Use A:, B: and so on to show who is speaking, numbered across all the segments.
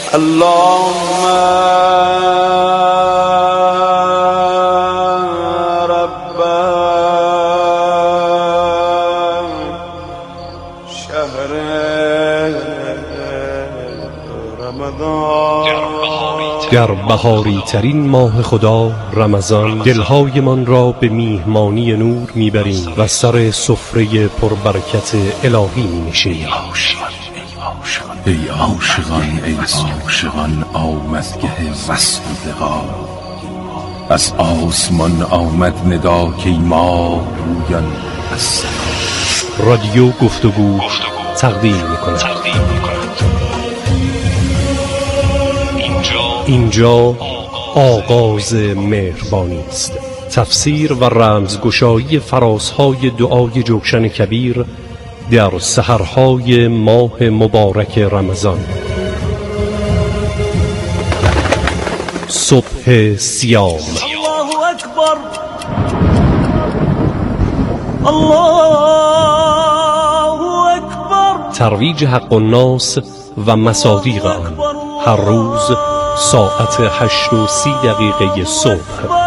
A: اللهم رب شهر رمضان.
B: در بهاری ترین ماه خدا رمضان دلهای من را به میهمانی نور میبریم و سر سفره پربرکت الهی مینشینیم.
C: ای عاشقان ای عاشقان آمدگه وصل و لقا. از آسمان آمد ندا که ای ماه رویان از سما.
B: رادیو گفتگو تقدیم میکند. اینجا آغاز مهربانی است. تفسیر و رمزگشایی فرازهای دعای جوشن کبیر در سحرهای ماه مبارک رمضان. صبح سیام.
D: الله اکبر الله اکبر.
B: ترویج حق الناس و مصادیق آن هر روز ساعت 8:30 صبح.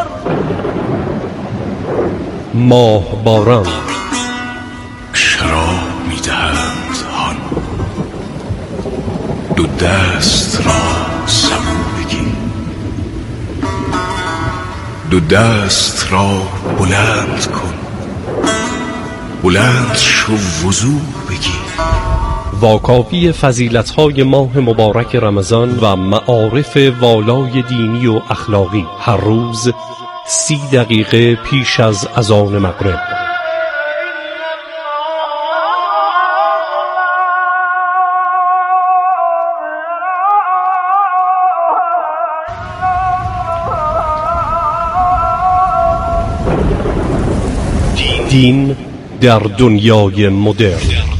B: ماه باران.
C: چرا میدهند هان دو دست را سبو بگیر. دو دست را بلند کن بلند شو وضو بگیر.
B: واکاوی فضیلت‌های ماه مبارک رمضان و معارف والای دینی و اخلاقی هر روز 30 دقیقه پیش از اذان مغرب. دین در دنیای مدرن.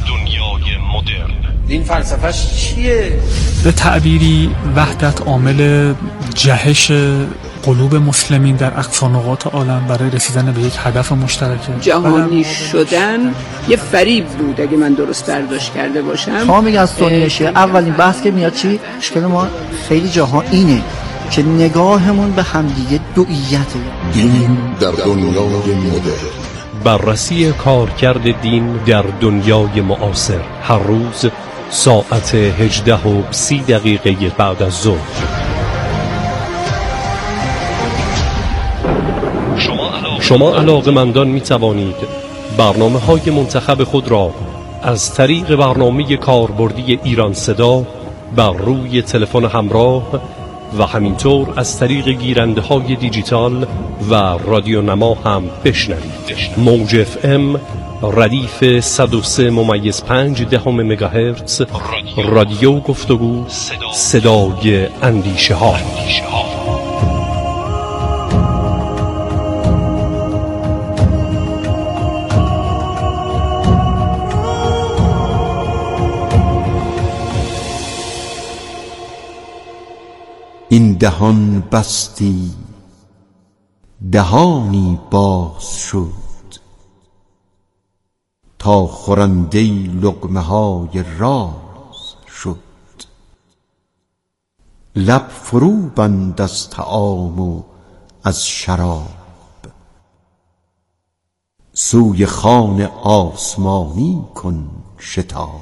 A: دین فلسفه‌اش چیه؟
E: به تعبیری وحدت عامل جهش قلوب مسلمین در اقصا نقاط عالم برای رسیدن به یک هدف مشترکه.
F: جهانی شدن یه فریب بود اگه من درست برداشت کرده باشم.
G: شما میگن سنی شیعه اولین بحث که میاد چی؟ مشکل ما خیلی جاها اینه که نگاهمون به همدیگه دوئیته.
H: دین در دنیای مدرن.
B: بررسی کارکرد دین در دنیای معاصر هر روز ساعت 18:30 بعد از ظهر. شما علاقه‌مندان می توانید برنامه‌های منتخب خود را از طریق برنامه کاربردی ایران صدا بر روی تلفن همراه و همینطور از طریق گیرنده‌های دیجیتال و رادیو نما هم بشنوید. موج اف ام ردیف 103.5 مگاهرتز. رادیو گفتگو صدای اندیشه ها.
H: این دهان بستی دهانی باز شد تا خورنده لقمه های راز شد. لب فرو بند از طعام و از شراب سوی خوان آسمانی کن شتاب.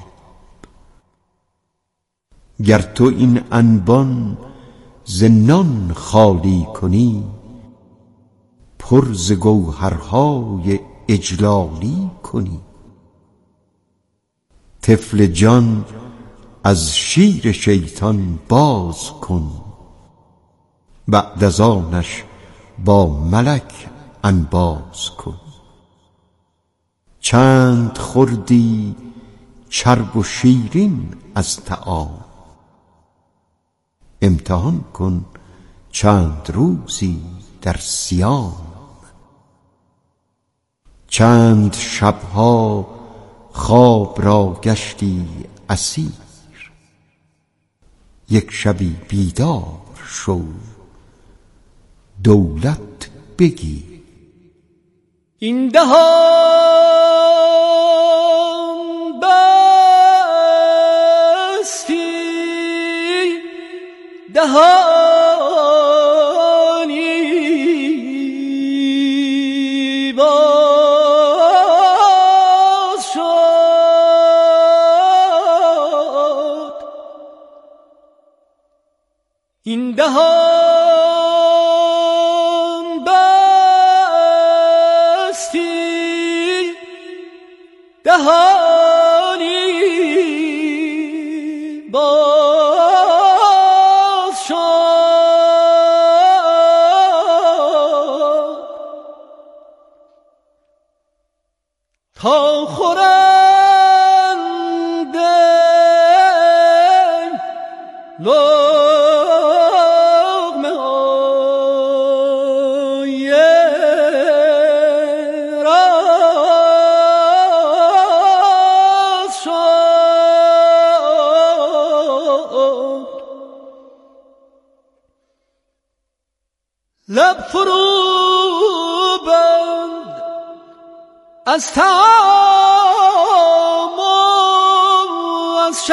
H: گر تو این انبان ز نان خالی کنی پر ز گوهرهای اجلالی کنی. طفل جان از شیر شیطان باز کن بعد از آنش با ملک انباز کن. چند خوردی چرب و شیرین از طعام امتحان کن چند روزی در صیام. چند شبها خواب را گشتی اسیر یک شبی بیدار شو دولت بگیر.
D: این دهان بستی جهانی باز شد تا خورنده لقمه های راز شد لب فرو بند از طعام و از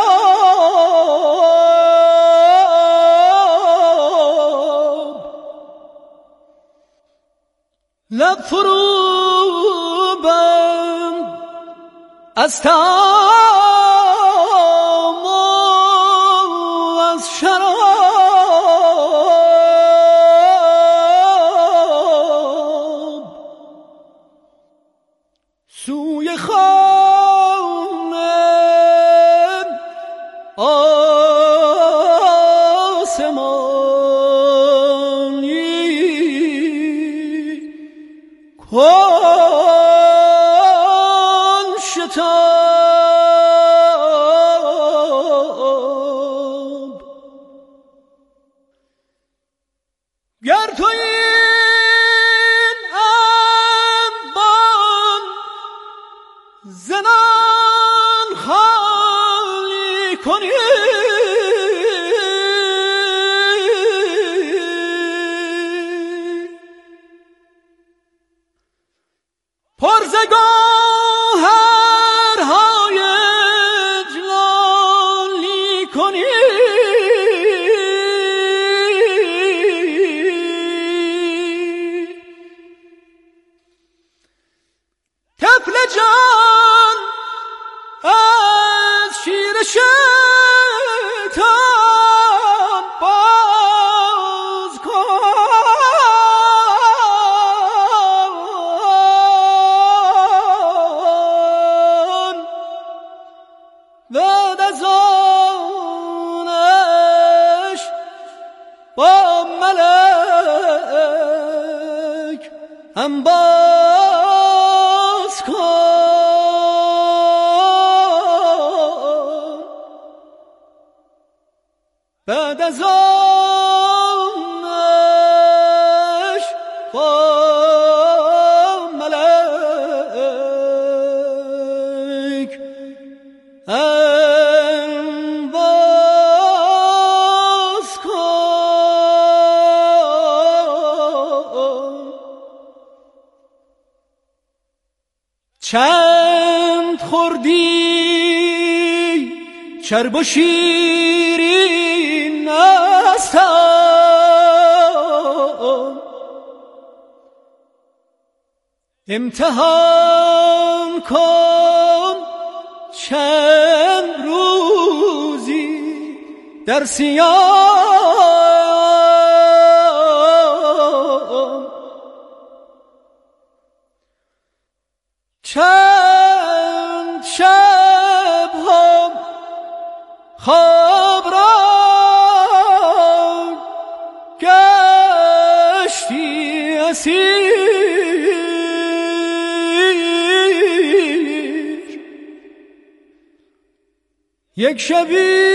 D: شراب لب فرو بند از طعام و از شراب سوی خانه آسمانی کن شتاب گر تو این انبان زنان خالی کنی پر ز گوهرهای جلالی کنی طفل جان از شیر شیطان باز کن بعد از آنش با ملک هم باز کن بعد از آنش با ملک هم باز کن چند خوردی چرب و شیرین هستم امتحان کن چند روزی در سیام چند شب هم خواب را گشتی اسیر یک شبی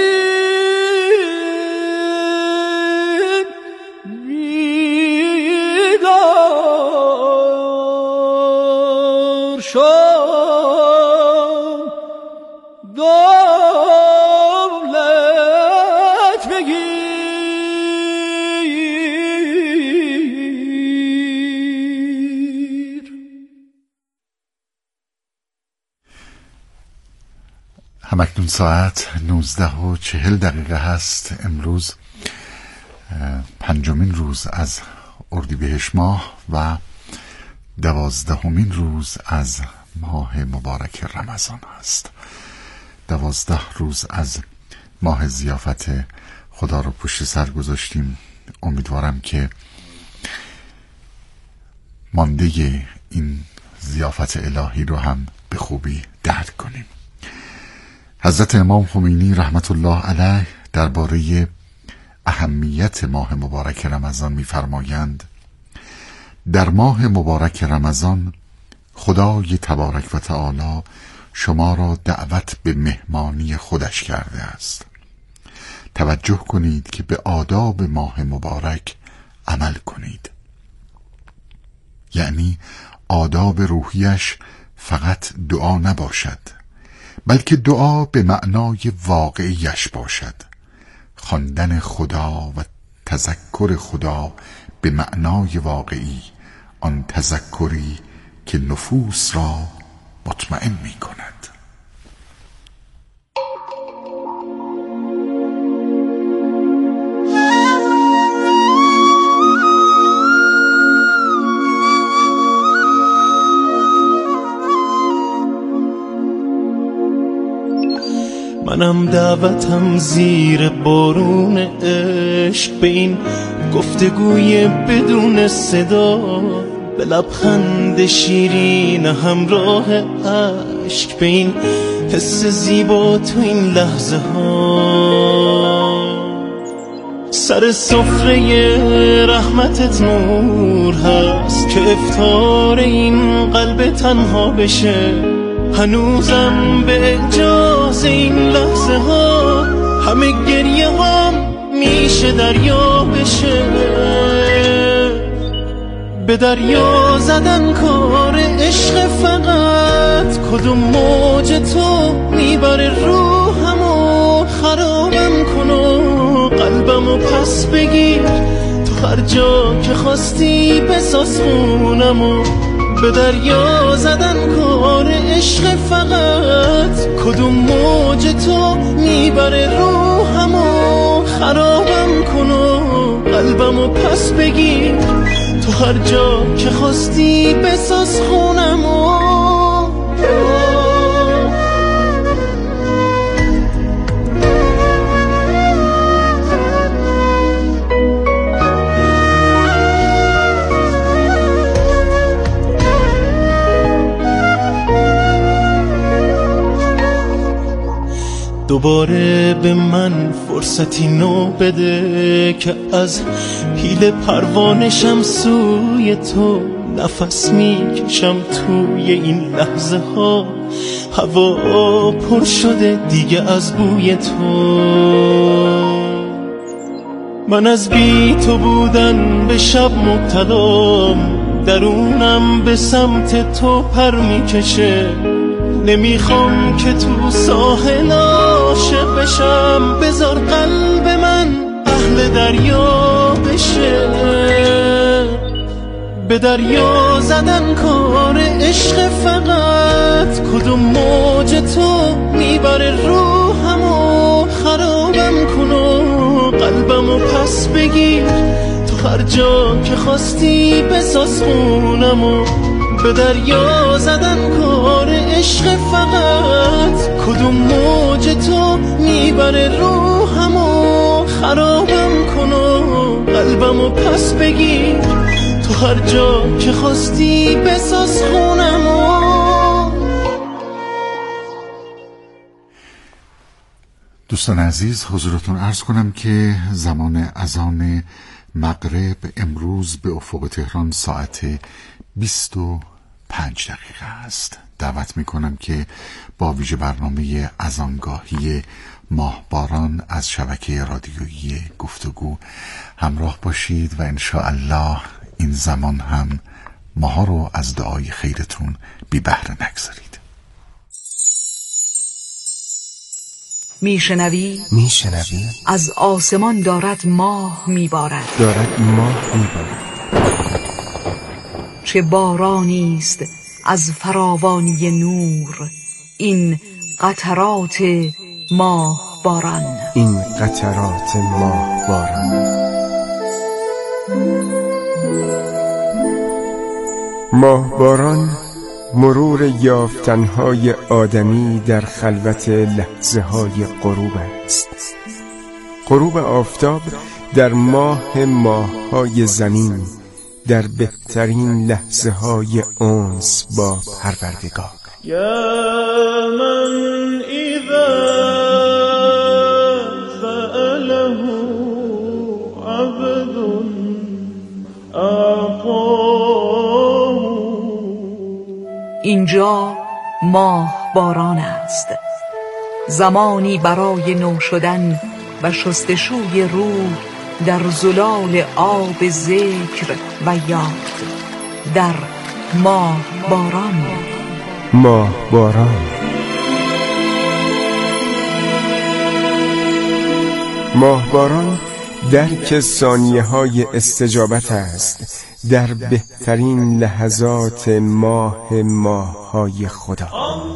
D: بیدار شد دولت بگیر
C: همکنون ساعت 19:40 هست. امروز 5مین روز از اردیبهشت ماه و 12مین روز از ماه مبارک رمضان است. 12 روز از ماه ضیافت خدا رو پشت سر گذاشتیم. امیدوارم که مانده این ضیافت الهی رو هم به خوبی درک کنیم. حضرت امام خمینی رحمت الله علیه درباره اهمیت ماه مبارک رمضان می‌فرمایند: در ماه مبارک رمضان خدای تبارک و تعالی شما را دعوت به مهمانی خودش کرده است. توجه کنید که به آداب ماه مبارک عمل کنید. یعنی آداب روحیش فقط دعا نباشد، بلکه دعا به معنای واقعیش باشد. خواندن خدا و تذکر خدا به معنای واقعی، آن تذکری که نفوس را مطمئن می کند.
I: منم دعوتم زیر بارون عشق به این گفتگوی بدون صدا، به لبخند شیرین همراه عشق، به این حس زیبا تو این لحظه ها. سر سفره رحمتت نور هست که افطار این قلب تنها بشه. هنوزم به اجازه این لحظه ها همه گریه هام میشه دریا بشه. به دریا زدن کار عشق، فقط کدوم موج تو میبره روحمو خرابم کن و قلبمو پس بگیر. تو هر جا که خواستی بساز خونمو. به دریا زدن کار عشق، فقط کدوم موج تو میبره روحمو خرابم کن و قلبمو پس بگیر. تو هر جا که خواستی بساز خونمو. دوباره به من فرصتی نو بده که از پیل پروانشم سوی تو نفس میکشم. توی این لحظه ها هوا پر شده دیگه از بوی تو. من از بی تو بودن به شب مبتلام، درونم به سمت تو پر میکشه. نمیخوام که تو ساحل عاشق بشم، بذار قلب من اهل دریا بشه. به دریا زدن کار عشق، فقط کدوم موج تو میبره روحمو خرابم کن و قلبمو پس بگیر. تو هر جا که خواستی بساز خونمو. به دریا زدن کار عشق، فقط کدوم موج تو میبره روحمو خرابم کن و قلبمو پس بگیر. تو هر جا که خواستی بساز خونمو.
C: دوستان عزیز، حضورتون عرض کنم که زمان اذان مغرب امروز به افق تهران ساعت 25 دقیقه است. دعوت میکنم که با ویژه برنامه اذانگاهی ماهباران از شبکه رادیویی گفتگو همراه باشید و انشاءالله این زمان هم ماها رو از دعای خیرتون بی بهره نگذارید.
J: میشنوی از آسمان دارد ماه میبارد. چه بارانی است از فراوانی نور، این قطرات ماه باران.
K: ماهباران مرور یافتنهای آدمی در خلوت لحظه های غروب است. غروب آفتاب در ماه‌های زمین، در بهترین لحظه های انس با پروردگار.
J: اینجا ماه باران است، زمانی برای نو شدن و شستشوی روح در زلال آب ذکر و یاد. در ماه باران.
K: ماه باران. ماه باران درک ثانیه های استجابت است در بهترین لحظات ماه های خدا.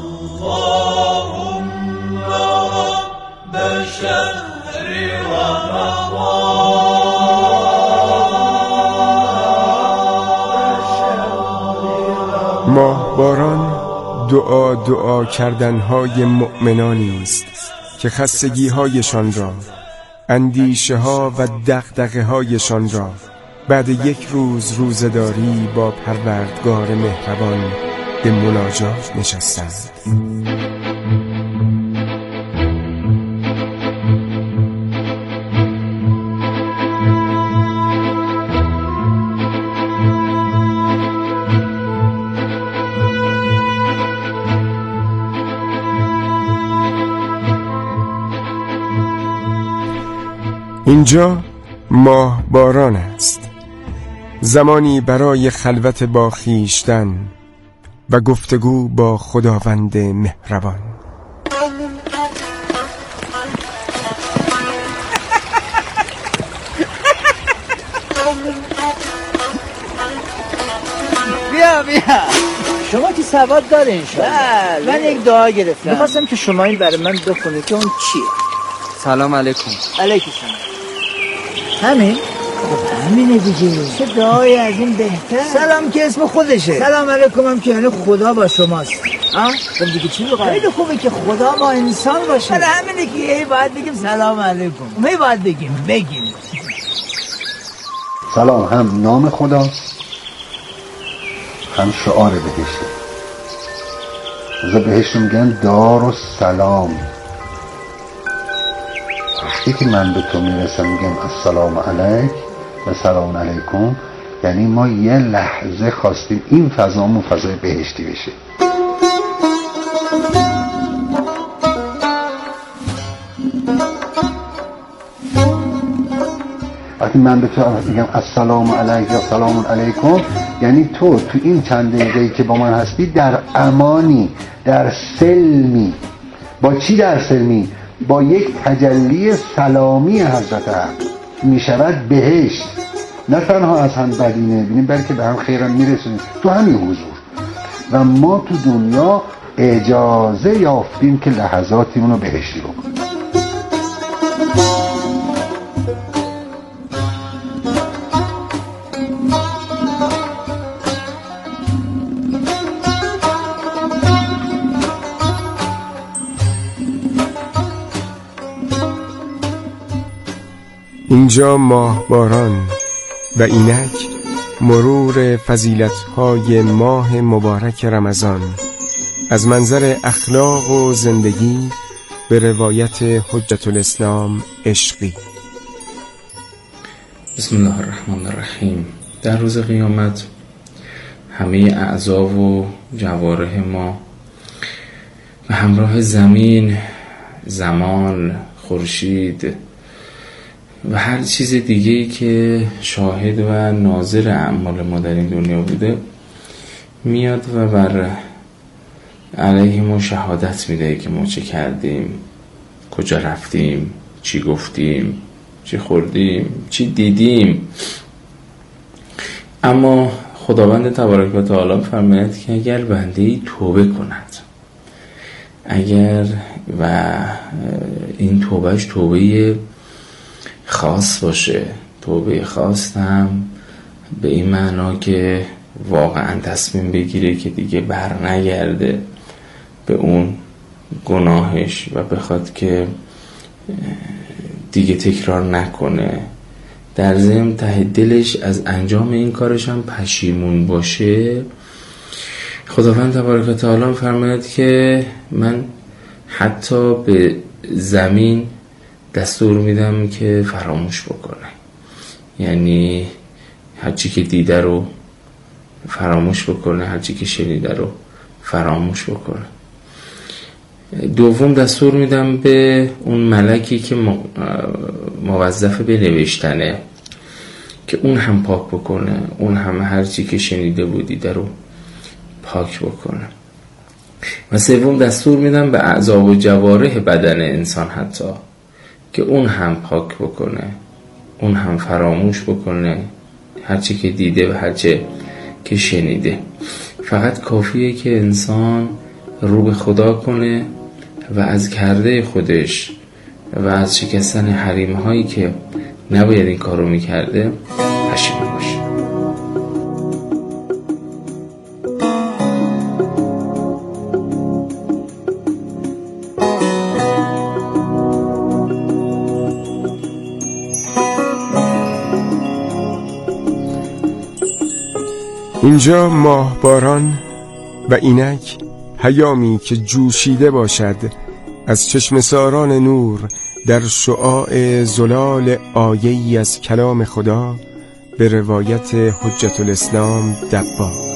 K: ماه باران دعا کردنهای مؤمنانی است که خستگی هایشان را، اندیشه ها و دغدغه هایشان را بعد یک روز روزداری با پروردگار مهربان به مناجات نشستند. اینجا ماه باران است، زمانی برای خلوت با خویشتن و گفتگو با خداوند مهربان.
G: بیا شما که سواد دارین شما. من یک دعا گرفتم، میخواستم که شما این برای من بخونید که اون چیه.
L: سلام علیکم.
G: علیکم سلام. همین؟ خب همینه دیگه. چه دعای از این بهتر؟ سلام که اسم خودشه. سلام علیکم هم که یعنی خدا با شماست. خب دیگه چی بگم؟ خیلی خوبه که خدا با انسان باشه. من همینه که هی باید بگیم سلام علیکم. هی باید بگیم.
M: سلام هم نام خدا هم شعار بهشت. از بهشت میگن دار و سلام. وقتی که من به تو میرسم میگم السلام علیک و سلام علیکم، یعنی ما یه لحظه خواستیم این فضامون فضای بهشتی بشه. وقتی من به تو میگم السلام علیک یا سلام علیکم، یعنی تو این چند دقیقه‌ای که با من هستی در امانی، در سلمی. با چی در سلمی؟ با یک تجلی سلامی حضرت حق میشود بهشت. نه تنها از هم بدی نبینیم بلکه به هم خیرم میرسونیم تو همین حضور. و ما تو دنیا اجازه یافتیم که لحظاتیمون رو بهشتی بکنیم.
K: اینجا ماه باران و اینک مرور فضیلت‌های ماه مبارک رمضان از منظر اخلاق و زندگی به روایت حجت الاسلام عشقی.
N: بسم الله الرحمن الرحیم. در روز قیامت همه اعضا و جوارح ما و همراه زمین، زمان، خورشید و هر چیز دیگه‌ای که شاهد و ناظر اعمال ما در این دنیا بوده میاد و بر علیه ما شهادت میده که ما چه کردیم، کجا رفتیم، چی گفتیم، چی خوردیم، چی دیدیم. اما خداوند تبارک و تعالی فرماید که اگر بنده‌ای توبه کند، اگر و این توبهش توبه خاص باشه، توبه خاص هم به این معنا که واقعا تصمیم بگیره که دیگه بر نگرده به اون گناهش و بخواد که دیگه تکرار نکنه، در ضمن ته دلش از انجام این کارش هم پشیمون باشه، خداوند تبارک و تعالی فرماید که من حتی به زمین دستور میدم که فراموش بکنه. یعنی هرچی که دیده رو فراموش بکنه، هرچی که شنیده رو فراموش بکنه. دوم دستور میدم به اون ملکی که موظف به نوشتنه که اون هم پاک بکنه، اون هم هرچی که شنیده بود دیده رو پاک بکنه. و سوم دستور میدم به اعضا و جوارح بدن انسان حتی که اون هم پاک بکنه، اون هم فراموش بکنه هرچی که دیده و هرچی که شنیده. فقط کافیه که انسان رو به خدا کنه و از کرده خودش و از شکستن حریم هایی که نباید این کار رو میکرده پشیمان باشه.
K: اینجا ماهباران و اینک پیامی که جوشیده باشد از چشم ساران نور در شعاع زلال آیه‌ای از کلام خدا به روایت حجت الاسلام دباغ.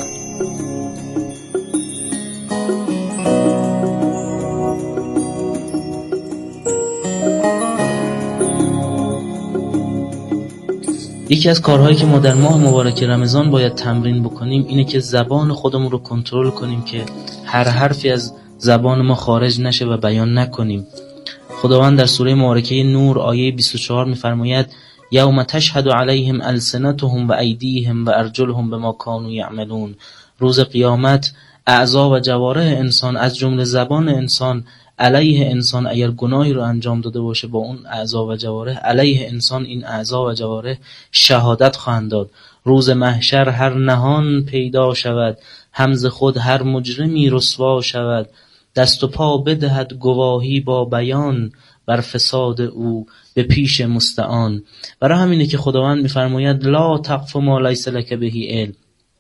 O: یکی از کارهایی که ما در ماه مبارک رمضان باید تمرین بکنیم اینه که زبان خودمون رو کنترل کنیم که هر حرفی از زبان ما خارج نشه و بیان نکنیم. خداوند در سوره مبارکه نور آیه 24 می‌فرماید یوم تشهد علیهم السنتهم و ایدیهم و ارجلهم بما کانوا یعملون. روز قیامت اعضا و جوارح انسان از جمله زبان انسان علیه انسان اگر گناهی رو انجام داده باشه با اون اعضا و جوارح، علیه انسان این اعضا و جوارح شهادت خواهند داد. روز محشر هر نهان پیدا شود، همز خود هر مجرمی رسوا شود. دست و پا بدهد گواهی با بیان، بر فساد او به پیش مستعان. برای همینه که خداوند میفرماید لا تقف ما لیس لک به علم.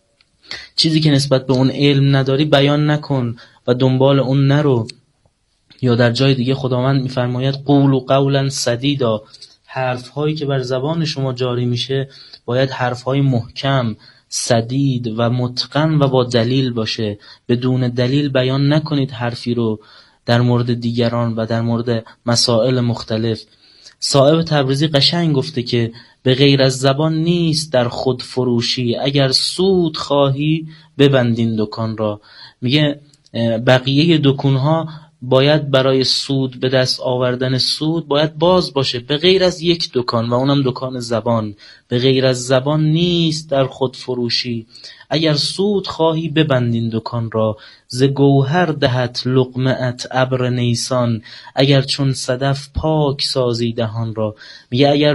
O: چیزی که نسبت به اون علم نداری بیان نکن و دنبال اون نرو. یا در جای دیگه خداوند میفرماید قولوا قولا سدیدا. حرف‌هایی که بر زبان شما جاری میشه باید حرف‌های محکم، سدید و متقن و با دلیل باشه. بدون دلیل بیان نکنید حرفی رو در مورد دیگران و در مورد مسائل مختلف. صاحب تبریزی قشنگ گفته که به غیر از زبان نیست در خود فروشی، اگر سود خواهی ببندین دکان را. میگه بقیه دکان‌ها باید برای سود به دست آوردن سود باید باز باشه به غیر از یک دکان و اونم دکان زبان. به غیر از زبان نیست در خود فروشی، اگر سود خواهی ببندین دکان را. ز گوهر دهت لقمه‌ات ابر نیسان، اگر چون صدف پاک سازی دهان را. میگه اگر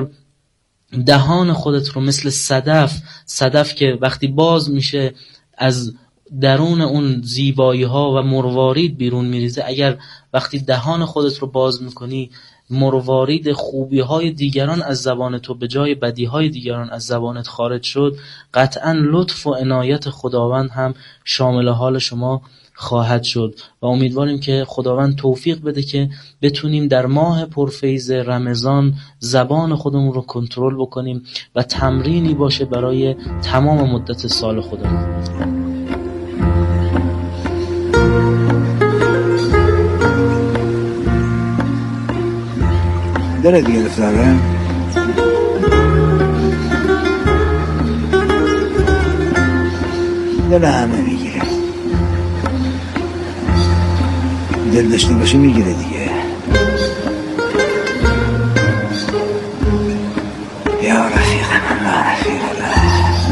O: دهان خودت رو مثل صدف که وقتی باز میشه از درون اون زیبایی ها و مروارید بیرون میریزه، اگر وقتی دهان خودت رو باز میکنی مروارید خوبی های دیگران از زبان تو به جای بدی های دیگران از زبانت خارج شد، قطعا لطف و عنایت خداوند هم شامل حال شما خواهد شد. و امیدواریم که خداوند توفیق بده که بتونیم در ماه پرفیض رمضان زبان خودمون رو کنترل بکنیم و تمرینی باشه برای تمام مدت سال خودمون.
G: داره دیگه دفتره داره همه میگیره، دل داشته باشه میگیره دیگه. یا رفیق من یا رفیق الله.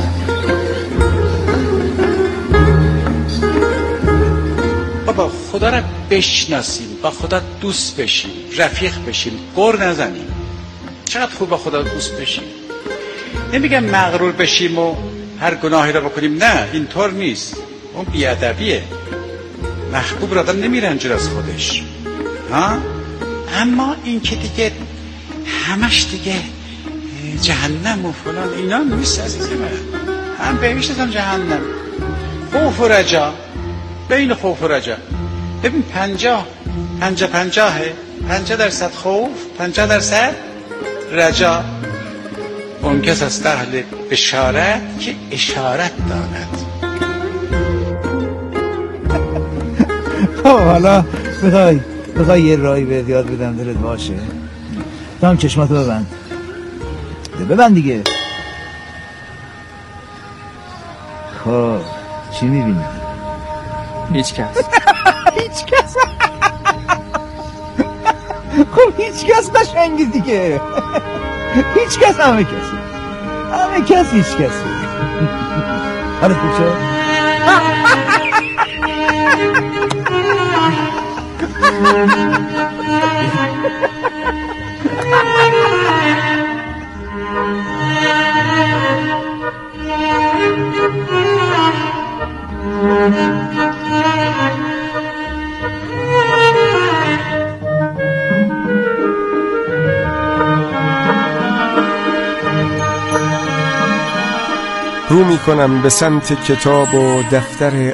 A: بابا خدا را بشناسیم، با خدا دوست بشیم، رفیق بشیم، گر نزنیم. چقدر خوب با خدا دوست بشیم. نمیگم مغرور بشیم و هر گناهی را بکنیم، نه اینطور نیست، اون بیادبیه. محبوب را آدم نمیرنجه از خودش ها؟ اما این که دیگه همش دیگه جهنم و فلان اینا نیست عزیز من. هم بهشت هم جهنم. خوف و رجا، بین خوف و رجا. ببین 50% خوف، 50% رجا. اون کس است اهل بشارت که اشارت داند.
G: حالا بخوای یه راهی بهت یاد بدم دلت باشه، تو هم چشماتو ببند دیگه. خب چی میبینی؟
L: هیچ کس.
G: هیچ کس. خب هیچ کس قشنگی دیگه. هیچ کس همه کس هیچ کسی. حالا خوب شد؟
K: رو می کنم به سمت کتاب و دفتر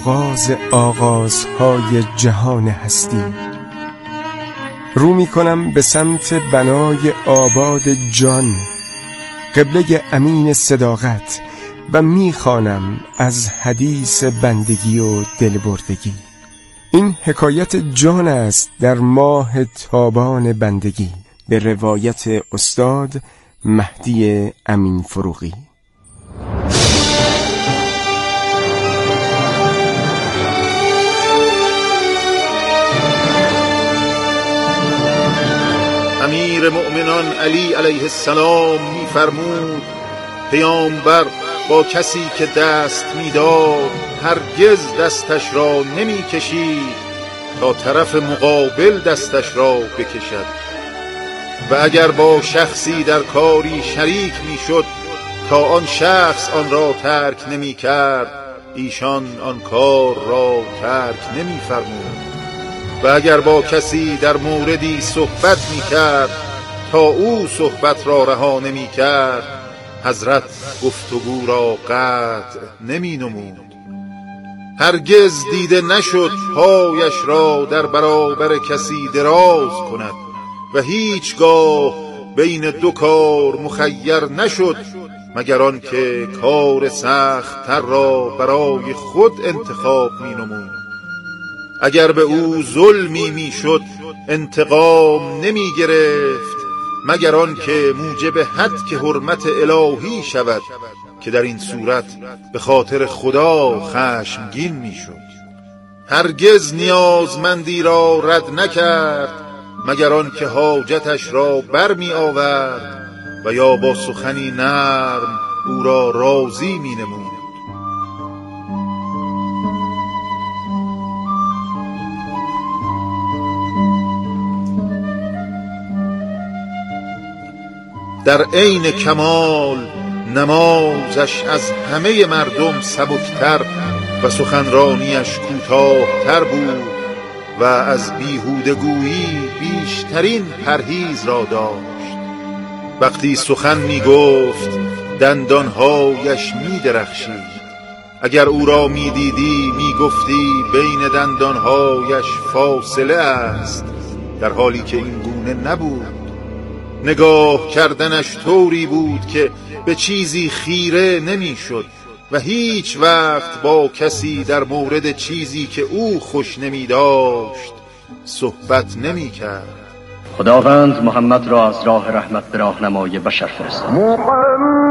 K: آغازهای جهان هستی. رو می کنم به سمت بنای آباد جان، قبله امین صداقت، و می خوانم از حدیث بندگی و دلبردگی. این حکایت جان است در ماه تابان بندگی، به روایت استاد مهدی امین فروغی.
P: امیر مؤمنان علی علیه السلام می‌فرمود پیامبر با کسی که دست می‌داد هرگز دستش را نمی‌کشید تا طرف مقابل دستش را بکشد، و اگر با شخصی در کاری شریک می‌شد تا آن شخص آن را ترک نمی‌کرد، ایشان آن کار را ترک نمی‌فرمود، و اگر با کسی در موردی صحبت می‌کرد تا او صحبت را رها نمی‌کرد، حضرت گفتگو را قطع نمی‌نمود. هرگز دیده نشد پایش را در برابر کسی دراز کند و هیچگاه بین دو کار مخیر نشد مگر آن که کار سخت تر را برای خود انتخاب می‌نمود. اگر به او ظلمی میشد انتقام نمی گرفت مگر آن که موجب حد حرمت الهی شود که در این صورت به خاطر خدا خشمگین میشد. هرگز نیازمندی را رد نکرد مگر آن که حاجتش را برمی آورد و یا با سخنی نرم او را راضی می نمود. در عین کمال نمازش از همه مردم سبکتر و سخنرانیش کوتاه‌تر بود و از بیهودگویی بیشترین پرهیز را داشت. وقتی سخن می گفت دندانهایش می درخشید. اگر او را می دیدی می گفتی بین دندانهایش فاصله است، در حالی که این گونه نبود. نگاه کردنش طوری بود که به چیزی خیره نمی شد و هیچ وقت با کسی در مورد چیزی که او خوش نمی داشت صحبت نمی کرد.
Q: خداوند محمد را از راه رحمت به راهنمای بشر فرستاد.